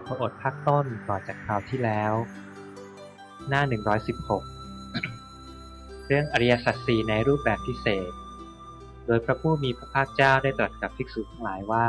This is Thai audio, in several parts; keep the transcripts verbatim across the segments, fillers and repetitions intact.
จากพระโอษฐ์ภาคต้นต่อจากคราวที่แล้วหน้าหนึ่งร้อยสิบหกเรื่องอริยสัจสี่ในรูปแบบพิเศษโดยพระผู้มีพระภาคเจ้าได้ตรัสกับภิกษุทั้งหลายว่า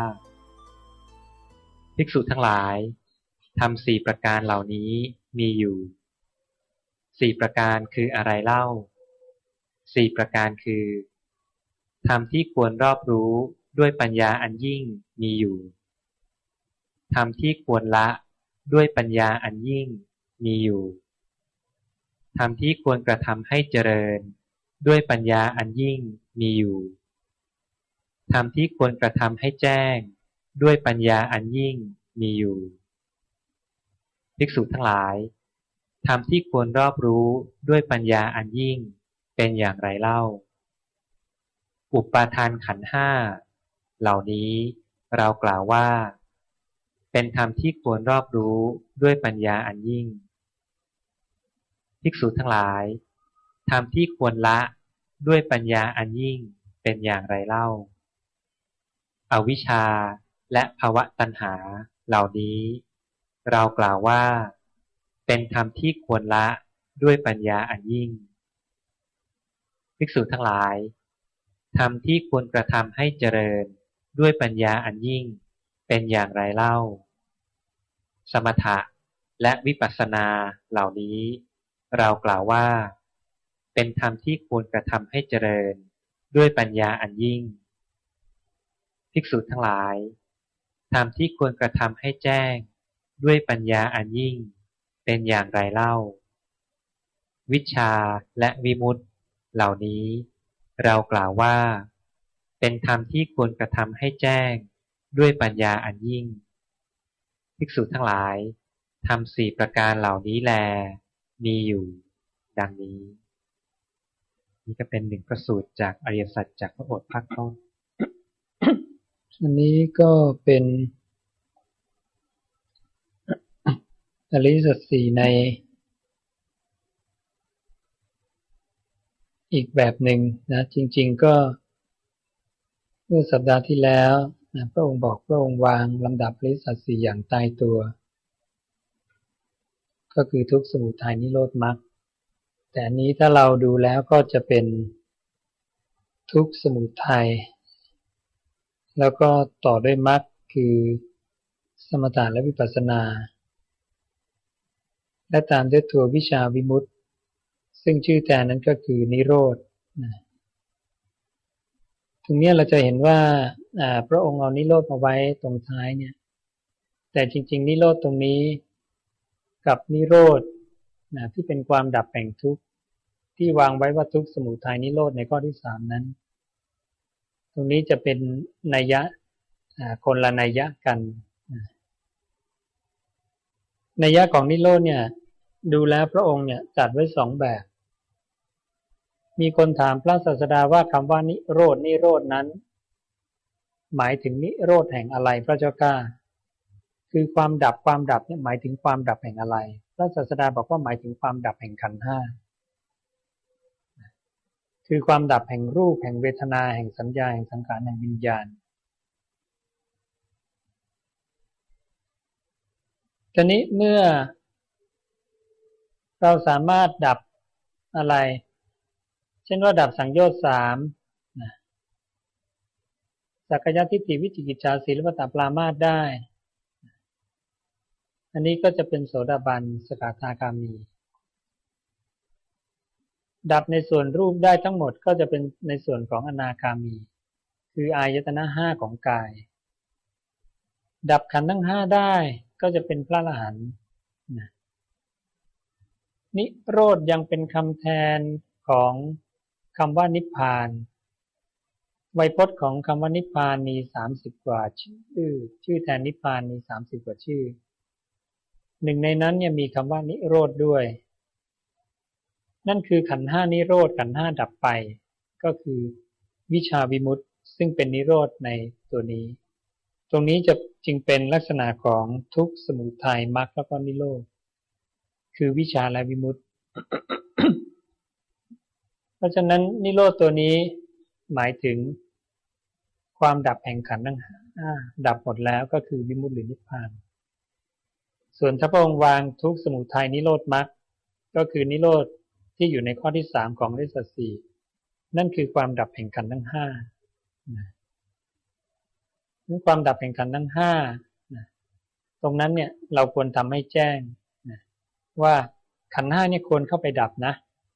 ภิกษุทั้งหลายธรรมสี่ประการเหล่านี้มีอยู่สี่ประการคืออะไรเล่าสี่ประการคือธรรมที่ควรรอบรู้ด้วยปัญญาอันยิ่งมีอยู่ธรรมที่ควรละด้วยปัญญาอันยิ่งมีอยู่ธรรมที่ควรกระทำให้เจริญด้วยปัญญาอันยิ่งมีอยู่ธรรมที่ควรกระทำให้แจ้งด้วยปัญญาอันยิ่งมีอยู่ภิกษุทั้งหลายธรรมที่ควรรอบรู้ด้วยปัญญาอันยิ่งเป็นอย่างไรเล่าอุปาทานขันธ์ห้าเหล่านี้เรากล่าวว่าเป็นธรรมที่ควรรอบรู้ด้วยปัญญาอันยิ่งภิกษุทั้งหลายธรรมที่ควรละด้วยปัญญาอันยิ่งเป็นอย่างไรเล่าอวิชชาและภวตัณหาเหล่านี้เรากล่าวว่าเป็นธรรมที่ควรละด้วยปัญญาอันยิ่งภิกษุทั้งหลายธรรมที่ควรกระทำให้เจริญด้วยปัญญาอันยิ่งเป็นอย่างไรเล่าสมถะและวิปัสสนาเหล่านี้เรากล่าวว่าเป็นธรรมที่ควรกระทำให้เจริญด้วยปัญญาอันยิ่งภิกษุทั้งหลายธรรมที่ควรกระทำให้แจ้งด้วยปัญญาอันยิ่งเป็นอย่างไรเล่าวิชชาและวิมุตติเหล่านี้เรากล่าวว่าเป็นธรรมที่ควรกระทำให้แจ้งด้วยปัญญาอันยิ่งภิกษุทั้งหลายธรรมสี่ประการเหล่านี้แลมีอยู่ดังนี้นี่ก็เป็นหนึ่งพระสูตรจากอริยสัจจากพระโอษฐ์ภาคต้นอันนี้ก็เป็นอริยสัจสี่ในอีกแบบหนึ่งนะจริงๆก็เมื่อสัปดาห์ที่แล้วนะพระองค์บอกพระองค์วางลำดับอริยสัจสี่อย่างตายตัวก็คือทุกข์สมุทัยนิโรธมรรคแต่อันนี้ถ้าเราดูแล้วก็จะเป็นทุกข์สมุทัยแล้วก็ต่อด้วยมรรคคือสมถะและวิปัสสนาและตามด้วยตัววิชาวิมุตติซึ่งชื่อแทนนั้นก็คือนิโรธนะตรงนี้เราจะเห็นว่าพระองค์เอานิโรธมาไว้ตรงท้ายเนี่ยแต่จริงๆนิโรธตรงนี้กับนิโรธนะที่เป็นความดับแห่งทุกข์ที่วางไว้ว่าทุกข์สมุทัยนิโรธในข้อที่สามนั้นตรงนี้จะเป็นนัยยะคนละนัยยะกันนัยยะของนิโรธเนี่ยดูแล้วพระองค์เนี่ยจัดไว้สองแบบมีคนถามพระศาสดาว่าคำว่านิโรธนิโรธนั้นหมายถึงนิโรธแห่งอะไรพระเจ้าข้าคือความดับความดับเนี่ยหมายถึงความดับแห่งอะไรพระศาสดาบอกว่าหมายถึงความดับแห่งขันธ์ห้าคือความดับแห่งรูปแห่งเวทนาแห่งสัญญาแห่งสังขารแห่งวิญญาณทีนี้เมื่อเราสามารถดับอะไรเช่นว่าดับสังโยชน์สามนะสักกายทิฏฐิวิจิกิจฉาศีลปตปรามาสได้อันนี้ก็จะเป็นโสดาบันสกทาคามีดับในส่วนรูปได้ทั้งหมดก็จะเป็นในส่วนของอนาคามีคืออายตนะห้าของกายดับขันธ์ทั้งห้าได้ก็จะเป็นพระอรหันต์นะนิโรธยังเป็นคำแทนของคำว่านิพพานไวยพจน์ของคำว่านิพพานมีสามสิบกว่าชื่อชื่อแทนนิพพานมีสามสิบกว่าชื่อหนึ่งในนั้นเนี่ยมีคำว่านิโรธด้วยนั่นคือขันธ์ห้านิโรธขันธ์ห้าดับไปก็คือวิชาวิมุตติซึ่งเป็นนิโรธในตัวนี้ตรงนี้จะจึงเป็นลักษณะของทุกข์สมุทัยมรรคแล้วก็นิโรธคือวิชาและวิมุตติ เพราะฉะนั้นนิโรธตัวนี้หมายถึงความดับแห่งขันธ์ทั้งห้าดับหมดแล้วก็คือวิมุตติหรือนิพพานส่วนถ้าพระองค์วางทุกข์สมุทัยนิโรธมรรคก็คือนิโรธที่อยู่ในข้อที่สามของอริยสัจสี่นั่นคือความดับแห่งขันธ์ทั้งห้านั่นความดับแห่งขันธ์ทั้งห้าตรงนั้นเนี่ยเราควรทำให้แจ้งว่าขันธ์ห้าเนี่ยควรเข้าไปดับนะ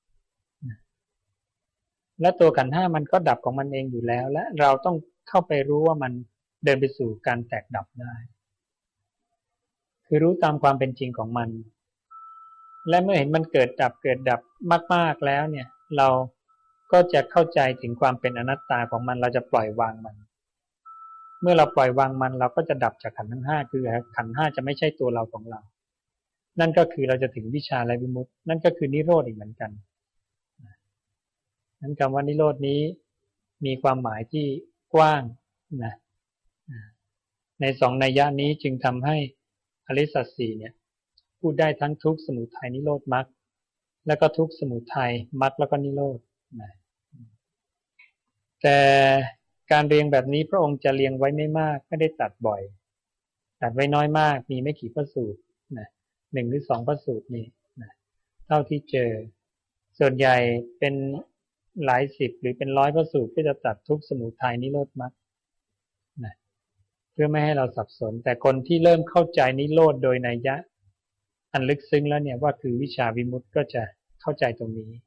และตัวขันธ์ห้ามันก็ดับของมันเองอยู่แล้วและเราต้องเข้าไปรู้ว่ามันเดินไปสู่การแตกดับได้คือรู้ตามความเป็นจริงของมันและเมื่อเห็นมันเกิดดับเกิดดับมากๆแล้วเนี่ยเราก็จะเข้าใจถึงความเป็นอนัตตาของมันเราจะปล่อยวางมันเมื่อเราปล่อยวางมันเราก็จะดับจากขันธ์ทั้งห้าคือขันธ์ห้าจะไม่ใช่ตัวเราของเรานั่นก็คือเราจะถึงวิชาและวิมุตตินั่นก็คือนิโรธอีกเหมือนกันนั้นคำว่านิโรธนี้มีความหมายที่กว้างนะในสองนัยยะนี้จึงทำให้อริยสัจสี่เนี่ยพูดได้ทั้งทุกข์สมุทัยนิโรธมรรคแล้วก็ทุกข์สมุทัยมรรคแล้วก็นิโรธนะแต่การเรียงแบบนี้พระองค์จะเรียงไว้ไม่มากไม่ได้ตัดบ่อยตัดไว้น้อยมากมีไม่กี่พระสูตรนะหนึ่งหรือสองพระสูตรนี่นะเท่าที่เจอส่วนใหญ่เป็นหลายสิบหรือเป็นร้อยพระสูตรที่จะตัดทุกข์สมุทัยนิโรธมรรคนะเพื่อไม่ให้เราสับสนแต่คนที่เริ่มเข้าใจนิโรธโดยนัยยะอันลึกซึ้งแล้วเนี่ยว่าคือวิชาวิมุตติก็จะเข้าใจตรงนี้